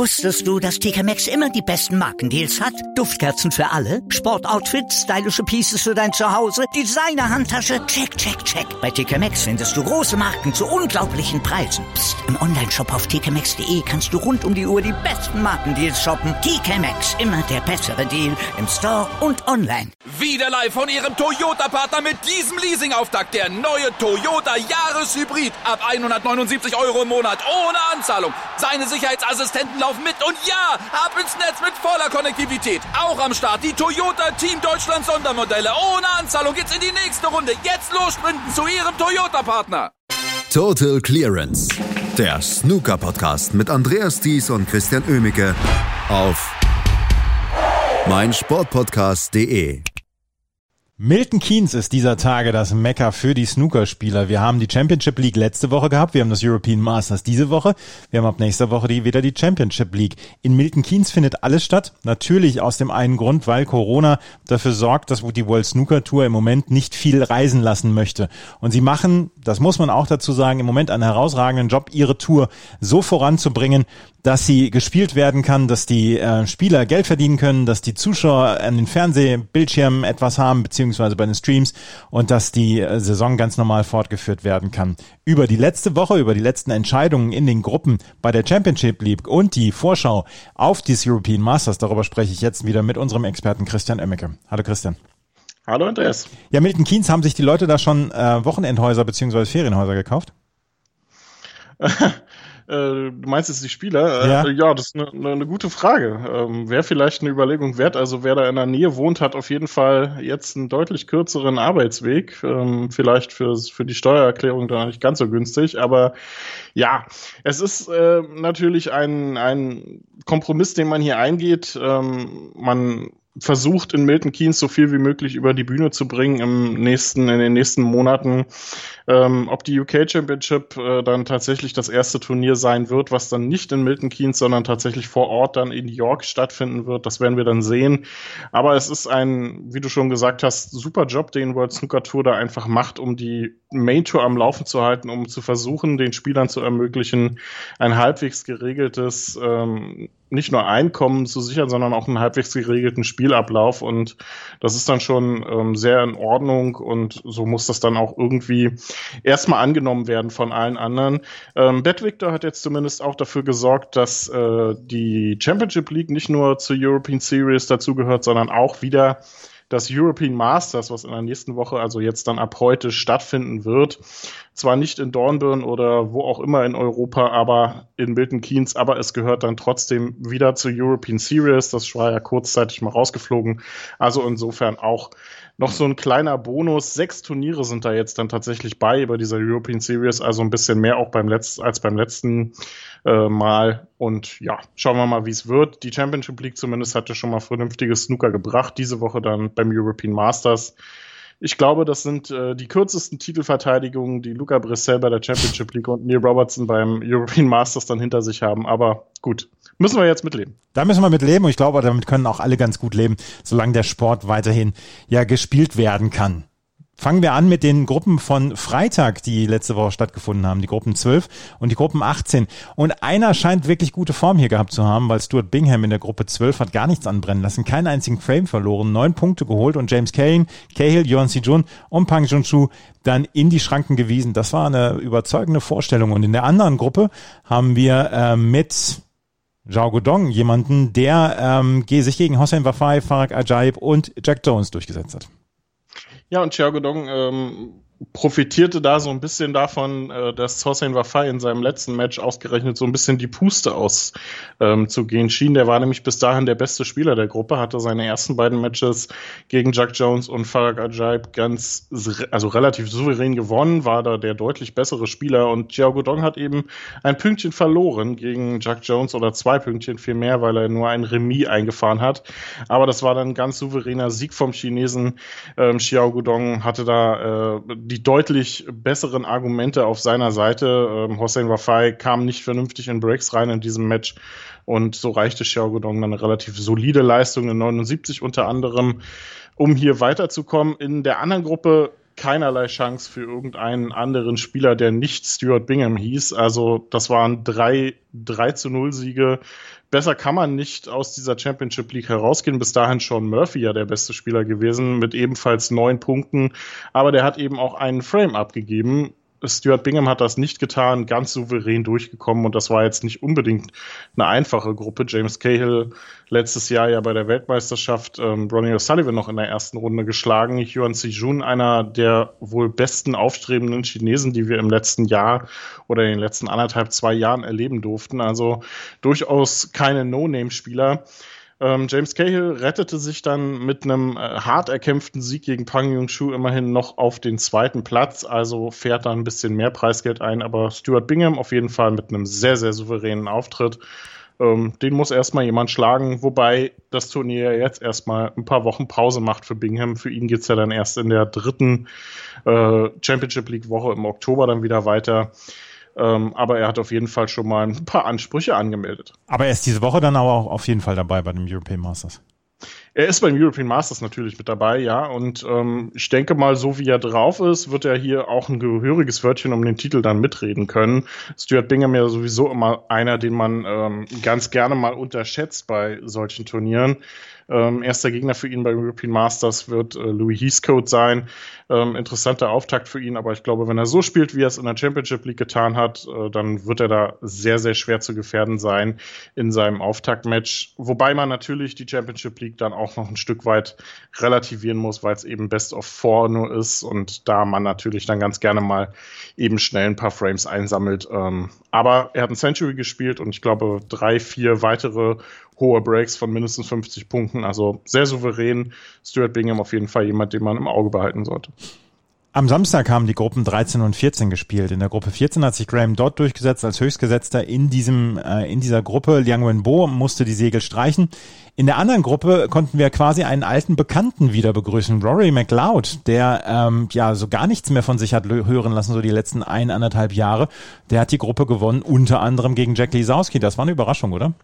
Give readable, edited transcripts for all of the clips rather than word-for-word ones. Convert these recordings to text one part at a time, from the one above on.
Wusstest du, dass TK Maxx immer die besten Markendeals hat? Duftkerzen für alle, Sportoutfits, stylische Pieces für dein Zuhause, Designer-Handtasche, check, check, check. Bei TK Maxx findest du große Marken zu unglaublichen Preisen. Psst. Im Onlineshop auf tkmaxx.de kannst du rund um die Uhr die besten Markendeals shoppen. TK Maxx, immer der bessere Deal im Store und online. Wieder live von Ihrem Toyota-Partner mit diesem Leasing-Auftakt. Der neue Toyota Jahreshybrid. Ab 179 € im Monat. Ohne Anzahlung. Seine Sicherheitsassistenten laufen mit. Und ja, ab ins Netz mit voller Konnektivität. Auch am Start die Toyota Team Deutschland Sondermodelle. Ohne Anzahlung geht's in die nächste Runde. Jetzt los sprinten zu Ihrem Toyota-Partner. Total Clearance. Der Snooker-Podcast mit Andreas Thies und Christian Oemicke auf meinsportpodcast.de. Milton Keynes ist dieser Tage das Mekka für die Snookerspieler. Wir haben die Championship League letzte Woche gehabt, wir haben das European Masters diese Woche, wir haben ab nächster Woche wieder die Championship League. In Milton Keynes findet alles statt, natürlich aus dem einen Grund, weil Corona dafür sorgt, dass die World Snooker Tour im Moment nicht viel reisen lassen möchte. Und sie machen, das muss man auch dazu sagen, im Moment einen herausragenden Job, ihre Tour so voranzubringen, dass sie gespielt werden kann, dass die Spieler Geld verdienen können, dass die Zuschauer an den Fernsehbildschirmen etwas haben, beziehungsweise bei den Streams, und dass die Saison ganz normal fortgeführt werden kann. Über die letzte Woche, über die letzten Entscheidungen in den Gruppen bei der Championship League und die Vorschau auf das European Masters, darüber spreche ich jetzt wieder mit unserem Experten Christian Oemicke. Hallo Christian. Hallo Andreas. Ja, Milton Keynes, haben sich die Leute da schon Wochenendhäuser beziehungsweise Ferienhäuser gekauft? Du meinst jetzt die Spieler? Ja, das ist eine gute Frage. Wäre vielleicht eine Überlegung wert. Also wer da in der Nähe wohnt, hat auf jeden Fall jetzt einen deutlich kürzeren Arbeitsweg. Vielleicht für die Steuererklärung da nicht ganz so günstig. Aber ja, es ist natürlich ein Kompromiss, den man hier eingeht. Man versucht in Milton Keynes so viel wie möglich über die Bühne zu bringen in den nächsten Monaten. Ob die UK Championship dann tatsächlich das erste Turnier sein wird, was dann nicht in Milton Keynes, sondern tatsächlich vor Ort dann in York stattfinden wird, das werden wir dann sehen. Aber es ist ein, wie du schon gesagt hast, super Job, den World Snooker Tour da einfach macht, um die Main Tour am Laufen zu halten, um zu versuchen, den Spielern zu ermöglichen, ein halbwegs geregeltes nicht nur Einkommen zu sichern, sondern auch einen halbwegs geregelten Spielablauf, und das ist dann schon sehr in Ordnung, und so muss das dann auch irgendwie erstmal angenommen werden von allen anderen. BetVictor hat jetzt zumindest auch dafür gesorgt, dass die Championship League nicht nur zur European Series dazugehört, sondern auch wieder das European Masters, was in der nächsten Woche, also jetzt dann ab heute, stattfinden wird. Zwar nicht in Dornbirn oder wo auch immer in Europa, aber in Milton Keynes, aber es gehört dann trotzdem wieder zur European Series. Das war ja kurzzeitig mal rausgeflogen. Also insofern auch noch so ein kleiner Bonus. 6 Turniere sind da jetzt dann tatsächlich bei dieser European Series, also ein bisschen mehr auch als beim letzten Mal. Und ja, schauen wir mal, wie es wird. Die Championship League zumindest hatte schon mal vernünftiges Snooker gebracht. Diese Woche dann beim European Masters. Ich glaube, das sind die kürzesten Titelverteidigungen, die Luca Bressel bei der Championship League und Neil Robertson beim European Masters dann hinter sich haben. Aber gut, müssen wir jetzt mitleben. Da müssen wir mitleben, und ich glaube, damit können auch alle ganz gut leben, solange der Sport weiterhin ja gespielt werden kann. Fangen wir an mit den Gruppen von Freitag, die letzte Woche stattgefunden haben, die Gruppen 12 und die Gruppen 18. Und einer scheint wirklich gute Form hier gehabt zu haben, weil Stuart Bingham in der Gruppe 12 hat gar nichts anbrennen lassen, keinen einzigen Frame verloren, 9 Punkte geholt, und James Cahill, Yeon Si-jun und Pang Junchu dann in die Schranken gewiesen. Das war eine überzeugende Vorstellung. Und in der anderen Gruppe haben wir mit Zhao Guodong jemanden, der sich gegen Hossein Wafai, Farag Ajaib und Jack Jones durchgesetzt hat. Ja, und Zhao Guodong profitierte da so ein bisschen davon, dass Hossein Wafai in seinem letzten Match ausgerechnet so ein bisschen die Puste auszugehen schien. Der war nämlich bis dahin der beste Spieler der Gruppe, hatte seine ersten beiden Matches gegen Jack Jones und Farag Ajaib relativ souverän gewonnen, war da der deutlich bessere Spieler, und Zhao Guodong hat eben ein Pünktchen verloren gegen Jack Jones, oder 2 Pünktchen vielmehr, weil er nur ein Remis eingefahren hat. Aber das war dann ein ganz souveräner Sieg vom Chinesen. Zhao Guodong hatte da die deutlich besseren Argumente auf seiner Seite. Hossein Wafai kam nicht vernünftig in Breaks rein in diesem Match, und so reichte Zhao Guodong dann eine relativ solide Leistung in 79 unter anderem, um hier weiterzukommen. In der anderen Gruppe keinerlei Chance für irgendeinen anderen Spieler, der nicht Stuart Bingham hieß. Also das waren 3-0 Siege besser kann man nicht aus dieser Championship League herausgehen. Bis dahin Sean Murphy ja der beste Spieler gewesen mit ebenfalls 9 Punkten. Aber der hat eben auch einen Frame abgegeben. Stuart Bingham hat das nicht getan, ganz souverän durchgekommen und das war jetzt nicht unbedingt eine einfache Gruppe. James Cahill letztes Jahr ja bei der Weltmeisterschaft Ronnie O'Sullivan noch in der ersten Runde geschlagen. Hyun Soo Jun, einer der wohl besten aufstrebenden Chinesen, die wir im letzten Jahr oder in den letzten 1,5-2 Jahren erleben durften. Also durchaus keine No-Name-Spieler. James Cahill rettete sich dann mit einem hart erkämpften Sieg gegen Pang Jung-Soo immerhin noch auf den 2. Platz, also fährt da ein bisschen mehr Preisgeld ein, aber Stuart Bingham auf jeden Fall mit einem sehr, sehr souveränen Auftritt. Den muss erstmal jemand schlagen, wobei das Turnier jetzt erstmal ein paar Wochen Pause macht für Bingham. Für ihn geht's ja dann erst in der 3. Championship League Woche im Oktober dann wieder weiter. Aber er hat auf jeden Fall schon mal ein paar Ansprüche angemeldet. Aber er ist diese Woche dann aber auch auf jeden Fall dabei bei dem European Masters. Er ist beim European Masters natürlich mit dabei, ja. Und ich denke mal, so wie er drauf ist, wird er hier auch ein gehöriges Wörtchen um den Titel dann mitreden können. Stuart Bingham ja sowieso immer einer, den man ganz gerne mal unterschätzt bei solchen Turnieren. Erster Gegner für ihn beim European Masters wird Louis Heathcote sein. Interessanter Auftakt für ihn, aber ich glaube, wenn er so spielt, wie er es in der Championship League getan hat, dann wird er da sehr, sehr schwer zu gefährden sein in seinem Auftaktmatch. Wobei man natürlich die Championship League dann auch noch ein Stück weit relativieren muss, weil es eben Best of 4 nur ist und da man natürlich dann ganz gerne mal eben schnell ein paar Frames einsammelt. Aber er hat ein Century gespielt und ich glaube 3-4 weitere hohe Breaks von mindestens 50 Punkten, also sehr souverän. Stuart Bingham auf jeden Fall jemand, den man im Auge behalten sollte. Am Samstag haben die Gruppen 13 und 14 gespielt. In der Gruppe 14 hat sich Graham Dodd durchgesetzt als Höchstgesetzter in dieser Gruppe. Liang Wenbo musste die Segel streichen. In der anderen Gruppe konnten wir quasi einen alten Bekannten wieder begrüßen, Rory McLeod, der so gar nichts mehr von sich hat hören lassen, so die letzten 1,5 Jahre. Der hat die Gruppe gewonnen, unter anderem gegen Jack Lisowski. Das war eine Überraschung, oder?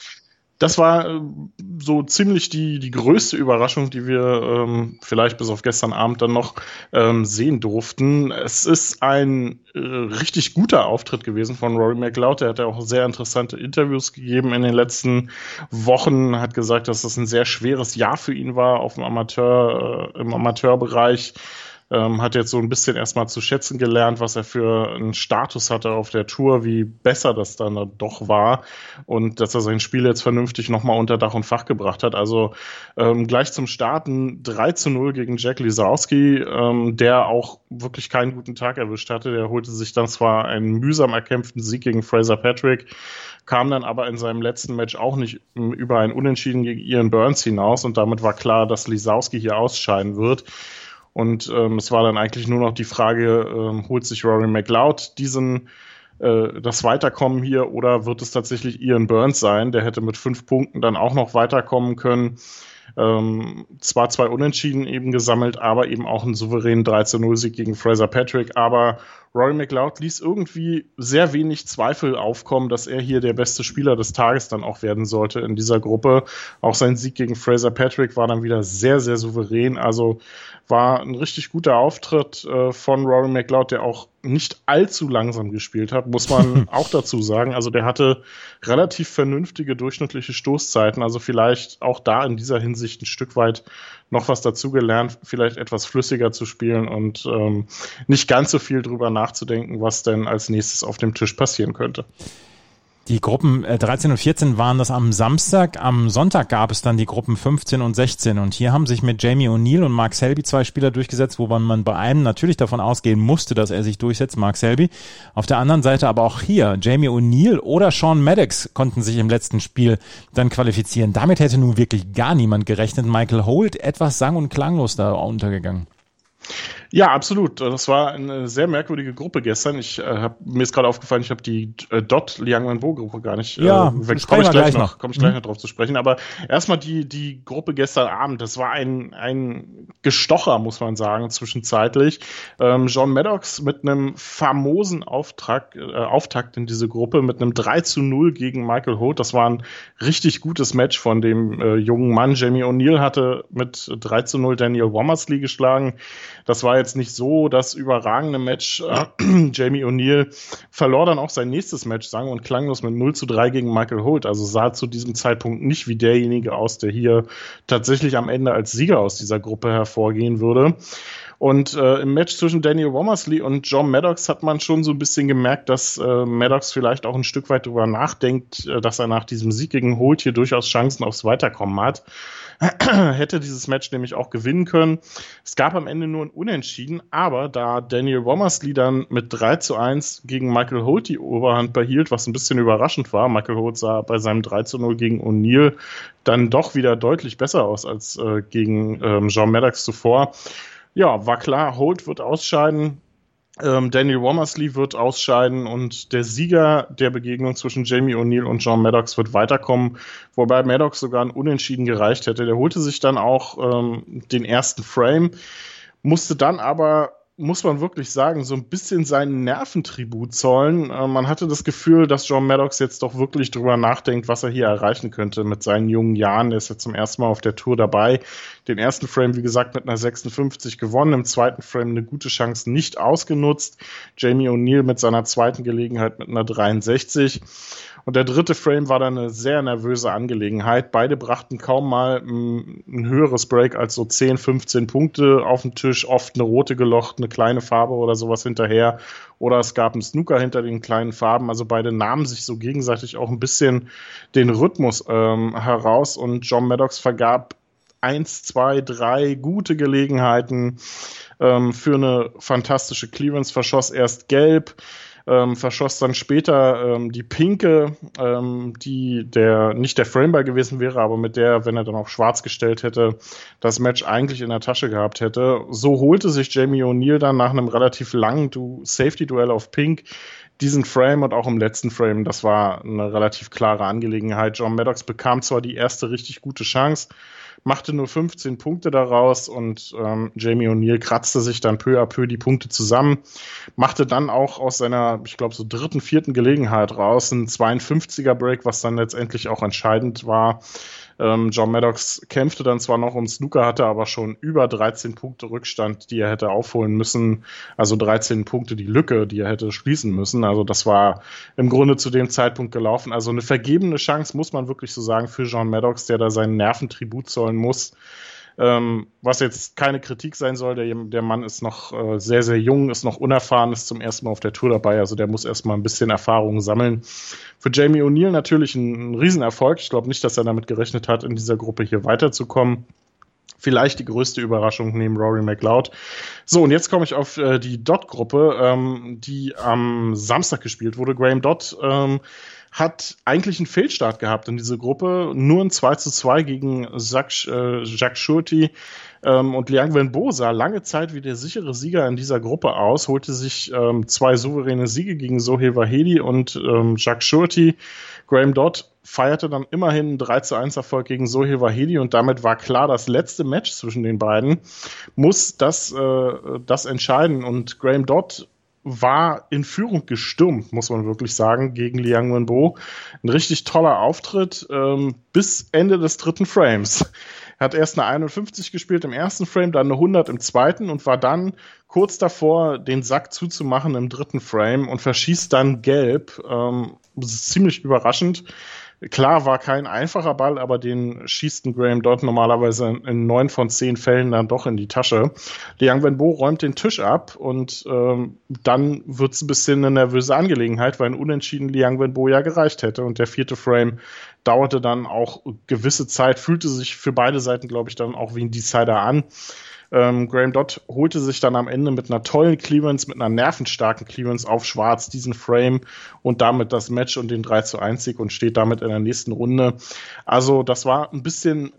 Das war so ziemlich die größte Überraschung, die wir vielleicht bis auf gestern Abend dann noch sehen durften. Es ist ein richtig guter Auftritt gewesen von Rory McLeod. Der hat ja auch sehr interessante Interviews gegeben in den letzten Wochen, hat gesagt, dass das ein sehr schweres Jahr für ihn war im Amateurbereich. Hat jetzt so ein bisschen erstmal zu schätzen gelernt, was er für einen Status hatte auf der Tour, wie besser das dann doch war und dass er sein Spiel jetzt vernünftig nochmal unter Dach und Fach gebracht hat. Also gleich zum Starten 3-0 gegen Jack Lisowski, der auch wirklich keinen guten Tag erwischt hatte. Der holte sich dann zwar einen mühsam erkämpften Sieg gegen Fraser Patrick, kam dann aber in seinem letzten Match auch nicht über ein Unentschieden gegen Ian Burns hinaus und damit war klar, dass Lisowski hier ausscheiden wird. Und es war dann eigentlich nur noch die Frage, holt sich Rory McLeod das Weiterkommen hier oder wird es tatsächlich Ian Burns sein? Der hätte mit 5 Punkten dann auch noch weiterkommen können. Zwar 2 Unentschieden eben gesammelt, aber eben auch einen souveränen 3-0-Sieg gegen Fraser Patrick. Aber Rory McLeod ließ irgendwie sehr wenig Zweifel aufkommen, dass er hier der beste Spieler des Tages dann auch werden sollte in dieser Gruppe. Auch sein Sieg gegen Fraser Patrick war dann wieder sehr, sehr souverän. Also war ein richtig guter Auftritt von Rory McLeod, der auch nicht allzu langsam gespielt hat, muss man auch dazu sagen. Also der hatte relativ vernünftige durchschnittliche Stoßzeiten, also vielleicht auch da in dieser Hinsicht ein Stück weit noch was dazugelernt, vielleicht etwas flüssiger zu spielen und nicht ganz so viel drüber nachzudenken, was denn als nächstes auf dem Tisch passieren könnte. Die Gruppen 13 und 14 waren das am Samstag. Am Sonntag gab es dann die Gruppen 15 und 16. Und hier haben sich mit Jamie O'Neill und Mark Selby 2 Spieler durchgesetzt, wo man bei einem natürlich davon ausgehen musste, dass er sich durchsetzt, Mark Selby. Auf der anderen Seite aber auch hier, Jamie O'Neill oder Sean Maddox konnten sich im letzten Spiel dann qualifizieren. Damit hätte nun wirklich gar niemand gerechnet. Michael Holt etwas sang- und klanglos da untergegangen. Ja, absolut. Das war eine sehr merkwürdige Gruppe gestern. Mir ist gerade aufgefallen, ich habe die Liang Wenbo-Gruppe gar nicht weg. Komme ich gleich noch drauf zu sprechen. Aber erstmal die Gruppe gestern Abend. Das war ein Gestocher, muss man sagen, zwischenzeitlich. John Maddox mit einem famosen Auftakt in diese Gruppe, mit einem 3-0 gegen Michael Holt. Das war ein richtig gutes Match von dem jungen Mann. Jamie O'Neill hatte mit 3-0 Daniel Womersley geschlagen. Das war jetzt nicht so das überragende Match. Jamie O'Neill verlor dann auch sein nächstes Match, sang- und klanglos mit 0-3 gegen Michael Holt. Also sah zu diesem Zeitpunkt nicht wie derjenige aus, der hier tatsächlich am Ende als Sieger aus dieser Gruppe hervorgehen würde. Und im Match zwischen Daniel Womersley und John Maddox hat man schon so ein bisschen gemerkt, dass Maddox vielleicht auch ein Stück weit darüber nachdenkt, dass er nach diesem Sieg gegen Holt hier durchaus Chancen aufs Weiterkommen hat. Hätte dieses Match nämlich auch gewinnen können. Es gab am Ende nur ein Unentschieden, aber da Daniel Womersley dann mit 3-1 gegen Michael Holt die Oberhand behielt, was ein bisschen überraschend war. Michael Holt sah bei seinem 3-0 gegen O'Neill dann doch wieder deutlich besser aus als gegen John Maddox zuvor. Ja, war klar, Holt wird ausscheiden, Daniel Womersley wird ausscheiden und der Sieger der Begegnung zwischen Jamie O'Neill und John Maddox wird weiterkommen, wobei Maddox sogar ein Unentschieden gereicht hätte. Der holte sich dann auch den ersten Frame, musste dann aber, muss man wirklich sagen, so ein bisschen seinen Nerventribut zollen. Man hatte das Gefühl, dass John Maddox jetzt doch wirklich drüber nachdenkt, was er hier erreichen könnte mit seinen jungen Jahren. Er ist jetzt zum ersten Mal auf der Tour dabei. Den ersten Frame, wie gesagt, mit einer 56 gewonnen. Im zweiten Frame eine gute Chance nicht ausgenutzt. Jamie O'Neill mit seiner zweiten Gelegenheit mit einer 63. Und der dritte Frame war dann eine sehr nervöse Angelegenheit. Beide brachten kaum mal ein höheres Break als so 10, 15 Punkte auf den Tisch. Oft eine rote gelocht, eine kleine Farbe oder sowas hinterher. Oder es gab einen Snooker hinter den kleinen Farben. Also beide nahmen sich so gegenseitig auch ein bisschen den Rhythmus heraus. Und John Maddox vergab 1, 2, 3 gute Gelegenheiten für eine fantastische Clearance. Verschoss erst gelb, verschoss dann später die pinke, die nicht der Frameball gewesen wäre, aber mit der, wenn er dann auf schwarz gestellt hätte, das Match eigentlich in der Tasche gehabt hätte. So holte sich Jamie O'Neill dann nach einem relativ langen Safety-Duell auf Pink diesen Frame und auch im letzten Frame, das war eine relativ klare Angelegenheit. John Maddox bekam zwar die erste richtig gute Chance, machte nur 15 Punkte daraus und Jamie O'Neill kratzte sich dann peu à peu die Punkte zusammen, machte dann auch aus seiner, ich glaube, so dritten, vierten Gelegenheit raus einen 52er Break, was dann letztendlich auch entscheidend war. John Maddox kämpfte dann zwar noch um Snooker, hatte aber schon über 13 Punkte Rückstand, die er hätte aufholen müssen. Also 13 Punkte die Lücke, die er hätte schließen müssen. Also das war im Grunde zu dem Zeitpunkt gelaufen. Also eine vergebene Chance, muss man wirklich so sagen, für John Maddox, der da seinen Nerven Tribut zollen muss. Was jetzt keine Kritik sein soll, der Mann ist noch sehr, sehr jung, ist noch unerfahren, ist zum ersten Mal auf der Tour dabei, also der muss erstmal ein bisschen Erfahrung sammeln. Für Jamie O'Neill natürlich ein Riesenerfolg. Ich glaube nicht, dass er damit gerechnet hat, in dieser Gruppe hier weiterzukommen. Vielleicht die größte Überraschung neben Rory McLeod. So, und jetzt komme ich auf die Dodd-Gruppe, die am Samstag gespielt wurde. Graham Dodd hat eigentlich einen Fehlstart gehabt in diese Gruppe. Nur ein 2-2 gegen Jacques Schurti. Und Liang Wenbo sah lange Zeit wie der sichere Sieger in dieser Gruppe aus, holte sich 2 souveräne Siege gegen Sohail Vahedi und Jacques Schurti. Graham Dodd feierte dann immerhin einen 3-1 Erfolg gegen Sohail Vahedi und damit war klar, das letzte Match zwischen den beiden muss das entscheiden. Und Graham Dodd war in Führung gestürmt, muss man wirklich sagen, gegen Liang Wenbo. Ein richtig toller Auftritt bis Ende des dritten Frames. Er hat erst eine 51 gespielt im ersten Frame, dann eine 100 im zweiten und war dann kurz davor, den Sack zuzumachen im dritten Frame und verschießt dann gelb. Das ist ziemlich überraschend. Klar, war kein einfacher Ball, aber den schießt ein Graham Dodd normalerweise in 9 von 10 Fällen dann doch in die Tasche. Liang Wenbo räumt den Tisch ab und dann wird es ein bisschen eine nervöse Angelegenheit, weil ein Unentschieden Liang Wenbo ja gereicht hätte. Und der vierte Frame dauerte dann auch gewisse Zeit, fühlte sich für beide Seiten, glaube ich, dann auch wie ein Decider an. Graham Dodd holte sich dann am Ende mit einer tollen Clearance, mit einer nervenstarken Clearance auf Schwarz diesen Frame und damit das Match und den 3-1 Sieg und steht damit in der nächsten Runde. Also das war ein bisschen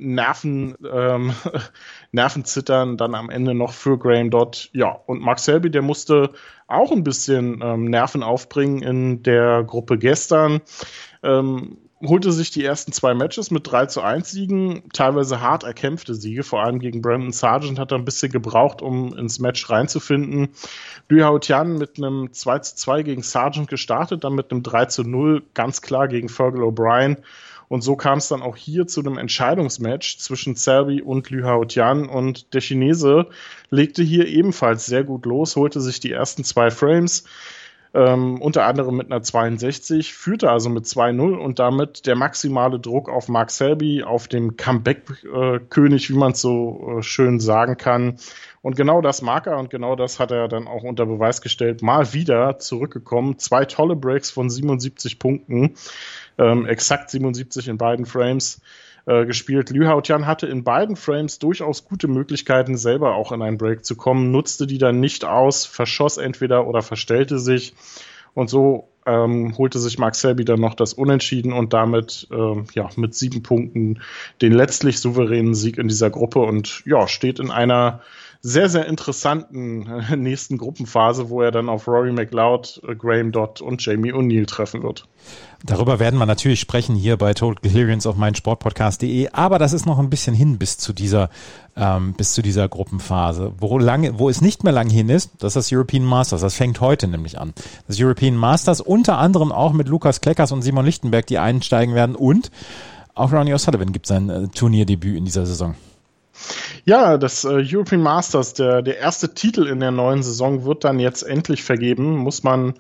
Nervenzittern dann am Ende noch für Graham Dodd. Ja, und Mark Selby, der musste auch ein bisschen Nerven aufbringen in der Gruppe gestern. Holte sich die ersten 2 Matches mit 3-1 Siegen, teilweise hart erkämpfte Siege, vor allem gegen Brandon Sargent hat er ein bisschen gebraucht, um ins Match reinzufinden. Liu Haotian mit einem 2-2 gegen Sargent gestartet, dann mit einem 3-0 ganz klar gegen Fergal O'Brien Und so kam es dann auch hier zu einem Entscheidungsmatch zwischen Selby und Lü Haotian. Und der Chinese legte hier ebenfalls sehr gut los, holte sich die ersten 2 Frames, unter anderem mit einer 62, führte also mit 2-0 und damit der maximale Druck auf Mark Selby, auf dem Comeback-König, wie man es so schön sagen kann. Und genau das mag er und genau das hat er dann auch unter Beweis gestellt. Mal wieder zurückgekommen, 2 tolle Breaks von 77 Punkten, exakt 77 in beiden Frames gespielt. Lü Haotian hatte in beiden Frames durchaus gute Möglichkeiten, selber auch in einen Break zu kommen, nutzte die dann nicht aus, verschoss entweder oder verstellte sich und so holte sich Mark Selby dann noch das Unentschieden und damit mit 7 Punkten den letztlich souveränen Sieg in dieser Gruppe und steht in einer sehr, sehr interessanten nächsten Gruppenphase, wo er dann auf Rory McLeod, Graham Dodd und Jamie O'Neill treffen wird. Darüber werden wir natürlich sprechen hier bei Total Clearance auf meinsportpodcast.de, aber das ist noch ein bisschen hin bis zu dieser Gruppenphase. Wo es nicht mehr lang hin ist, das ist das European Masters. Das fängt heute nämlich an. Das European Masters unter anderem auch mit Lukas Kleckers und Simon Lichtenberg, die einsteigen werden und auch Ronnie O'Sullivan gibt sein Turnierdebüt in dieser Saison. Ja, das European Masters, der erste Titel in der neuen Saison wird dann jetzt endlich vergeben, muss man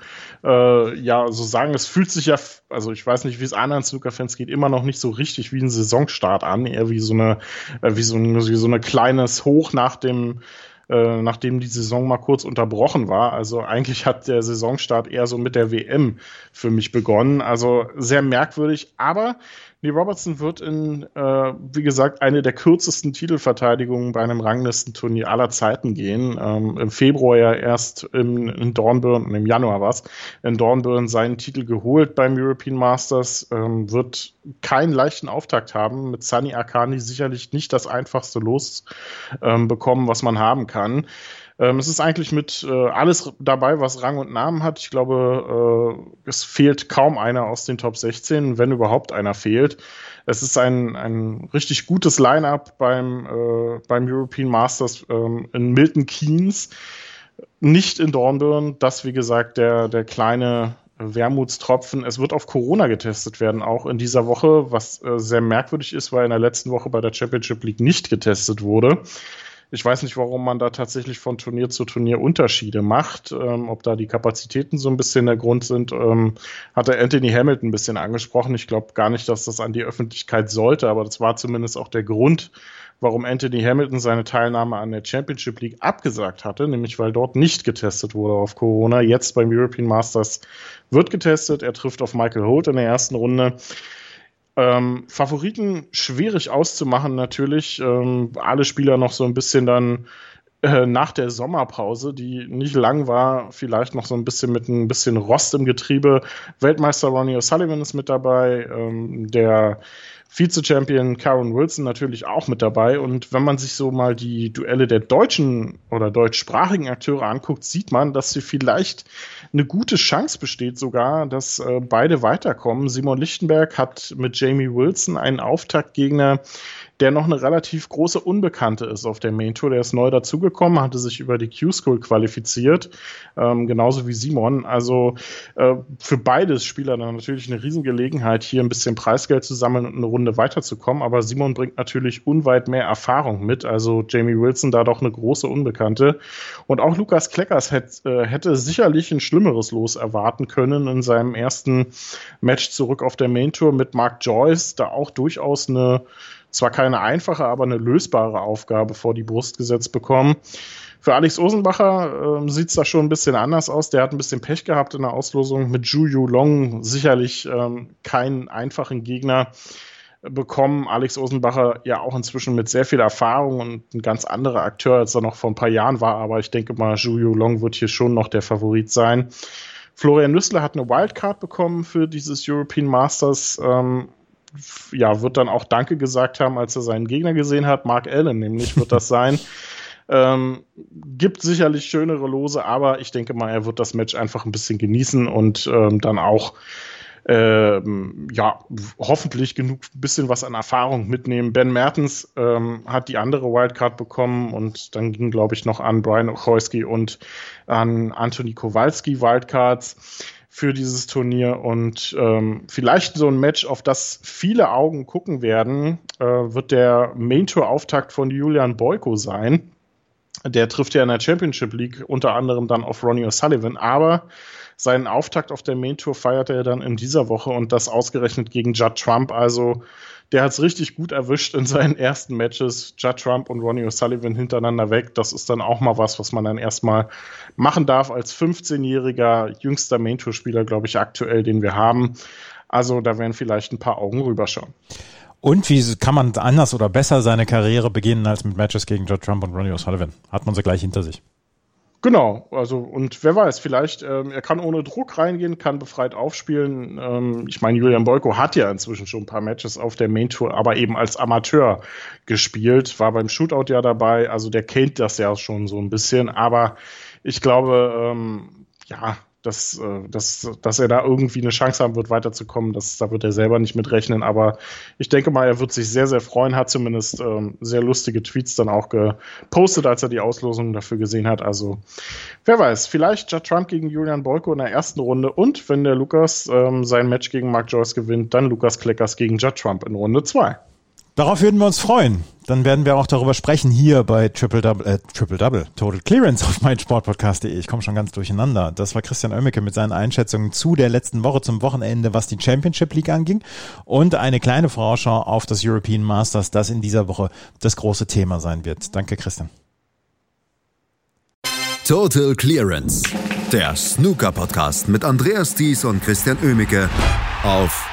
so sagen. Es fühlt sich also ich weiß nicht, wie es anderen Snooker-Fans geht, immer noch nicht so richtig wie ein Saisonstart an, eher wie so eine kleines Hoch nachdem die Saison mal kurz unterbrochen war. Also eigentlich hat der Saisonstart eher so mit der WM für mich begonnen. Also sehr merkwürdig, aber Neil Robertson wird in, wie gesagt, eine der kürzesten Titelverteidigungen bei einem Ranglistenturnier aller Zeiten gehen. Im Februar ja erst in Dornbirn und im Januar in Dornbirn seinen Titel geholt beim European Masters, wird keinen leichten Auftakt haben, mit Sunny Akani sicherlich nicht das einfachste Los bekommen, was man haben kann. Es ist eigentlich mit alles dabei, was Rang und Namen hat. Ich glaube, es fehlt kaum einer aus den Top 16, wenn überhaupt einer fehlt. Es ist ein richtig gutes Line-Up beim European Masters in Milton Keynes, nicht in Dornbirn. Das, wie gesagt, der kleine Wermutstropfen. Es wird auf Corona getestet werden, auch in dieser Woche, was sehr merkwürdig ist, weil in der letzten Woche bei der Championship League nicht getestet wurde. Ich weiß nicht, warum man da tatsächlich von Turnier zu Turnier Unterschiede macht, ob da die Kapazitäten so ein bisschen der Grund sind. Hatte Anthony Hamilton ein bisschen angesprochen. Ich glaube gar nicht, dass das an die Öffentlichkeit sollte, aber das war zumindest auch der Grund, warum Anthony Hamilton seine Teilnahme an der Championship League abgesagt hatte, nämlich weil dort nicht getestet wurde auf Corona. Jetzt beim European Masters wird getestet. Er trifft auf Michael Holt in der ersten Runde. Favoriten schwierig auszumachen natürlich. Alle Spieler noch so ein bisschen dann nach der Sommerpause, die nicht lang war, vielleicht noch so ein bisschen mit ein bisschen Rost im Getriebe. Weltmeister Ronnie O'Sullivan ist mit dabei, der Vize-Champion Karen Wilson natürlich auch mit dabei. Und wenn man sich so mal die Duelle der deutschen oder deutschsprachigen Akteure anguckt, sieht man, dass hier vielleicht eine gute Chance besteht sogar, dass beide weiterkommen. Simon Lichtenberg hat mit Jamie Wilson einen Auftaktgegner, der noch eine relativ große Unbekannte ist auf der Main Tour. Der ist neu dazugekommen, hatte sich über die Q-School qualifiziert, genauso wie Simon. Also für beide Spieler dann natürlich eine Riesengelegenheit, hier ein bisschen Preisgeld zu sammeln und eine Runde weiterzukommen. Aber Simon bringt natürlich unweit mehr Erfahrung mit. Also Jamie Wilson da doch eine große Unbekannte. Und auch Lukas Kleckers hätte sicherlich ein schlimmeres Los erwarten können in seinem ersten Match zurück auf der Main Tour mit Mark Joyce. Da auch durchaus zwar keine einfache, aber eine lösbare Aufgabe vor die Brust gesetzt bekommen. Für Alex Osenbacher sieht es da schon ein bisschen anders aus. Der hat ein bisschen Pech gehabt in der Auslosung mit Zhu Yulong. Sicherlich keinen einfachen Gegner bekommen. Alex Osenbacher ja auch inzwischen mit sehr viel Erfahrung und ein ganz anderer Akteur, als er noch vor ein paar Jahren war. Aber ich denke mal, Zhu Yulong wird hier schon noch der Favorit sein. Florian Nüssler hat eine Wildcard bekommen für dieses European Masters. Wird dann auch Danke gesagt haben, als er seinen Gegner gesehen hat. Mark Allen nämlich wird das sein. Gibt sicherlich schönere Lose, aber ich denke mal, er wird das Match einfach ein bisschen genießen und dann auch hoffentlich genug bisschen was an Erfahrung mitnehmen. Ben Mertens hat die andere Wildcard bekommen und dann ging, glaube ich, noch an Brian Ochojski und an Anthony Kowalski Wildcards. für dieses Turnier. Und vielleicht so ein Match, auf das viele Augen gucken werden, wird der Main-Tour-Auftakt von Julian Boyko sein. Der trifft ja in der Championship League unter anderem dann auf Ronnie O'Sullivan, aber seinen Auftakt auf der Main Tour feiert er dann in dieser Woche und das ausgerechnet gegen Judd Trump. Also der hat es richtig gut erwischt in seinen ersten Matches. Judd Trump und Ronnie O'Sullivan hintereinander weg. Das ist dann auch mal was man dann erstmal machen darf als 15-jähriger jüngster Main Tour Spieler, glaube ich, aktuell, den wir haben. Also da werden vielleicht ein paar Augen rüberschauen. Und wie kann man anders oder besser seine Karriere beginnen als mit Matches gegen Judd Trump und Ronnie O'Sullivan? Hat man sie gleich hinter sich. Genau, also und wer weiß, vielleicht, er kann ohne Druck reingehen, kann befreit aufspielen. Ich meine, Julian Boyko hat ja inzwischen schon ein paar Matches auf der Main Tour, aber eben als Amateur gespielt, war beim Shootout ja dabei, also der kennt das ja schon so ein bisschen, aber ich glaube, dass er da irgendwie eine Chance haben wird, weiterzukommen, da wird er selber nicht mit rechnen, aber ich denke mal, er wird sich sehr, sehr freuen, hat zumindest sehr lustige Tweets dann auch gepostet, als er die Auslosung dafür gesehen hat, also wer weiß, vielleicht Judd Trump gegen Julian Boyko in der ersten Runde und wenn der Lukas sein Match gegen Mark Joyce gewinnt, dann Lukas Kleckers gegen Judd Trump in Runde 2. Darauf würden wir uns freuen. Dann werden wir auch darüber sprechen hier bei Triple Double, Total Clearance auf meinsportpodcast.de. Ich komme schon ganz durcheinander. Das war Christian Oemeke mit seinen Einschätzungen zu der letzten Woche zum Wochenende, was die Championship League anging. Und eine kleine Vorausschau auf das European Masters, das in dieser Woche das große Thema sein wird. Danke, Christian. Total Clearance, der Snooker-Podcast mit Andreas Thies und Christian Oemeke auf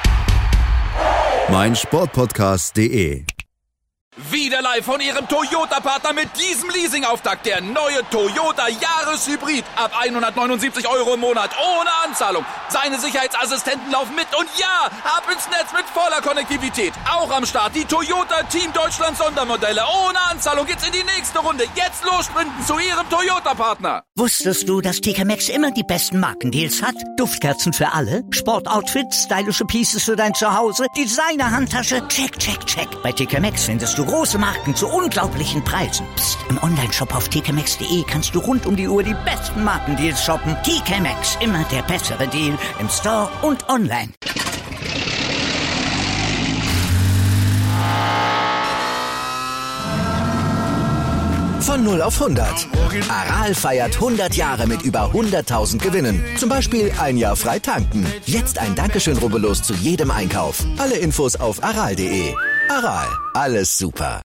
meinsportpodcast.de. Wieder live von Ihrem Toyota-Partner mit diesem Leasing-Auftakt. Der neue Toyota Jahreshybrid. Ab 179 € im Monat. Ohne Anzahlung. Seine Sicherheitsassistenten laufen mit. Und ja, ab ins Netz mit voller Konnektivität. Auch am Start die Toyota Team Deutschland Sondermodelle. Ohne Anzahlung geht's in die nächste Runde. Jetzt los sprinten zu Ihrem Toyota-Partner. Wusstest du, dass TK Maxx immer die besten Markendeals hat? Duftkerzen für alle, Sportoutfits, stylische Pieces für dein Zuhause, Designer-Handtasche, check, check, check. Bei TK Maxx findest du große Marken zu unglaublichen Preisen. Psst. Im Onlineshop auf tkmaxx.de kannst du rund um die Uhr die besten Markendeals shoppen. TK Maxx, immer der bessere Deal im Store und online. Von 0 auf 100. Aral feiert 100 Jahre mit über 100.000 Gewinnen. Zum Beispiel ein Jahr frei tanken. Jetzt ein Dankeschön, rubbellos zu jedem Einkauf. Alle Infos auf aral.de. Aral, alles super.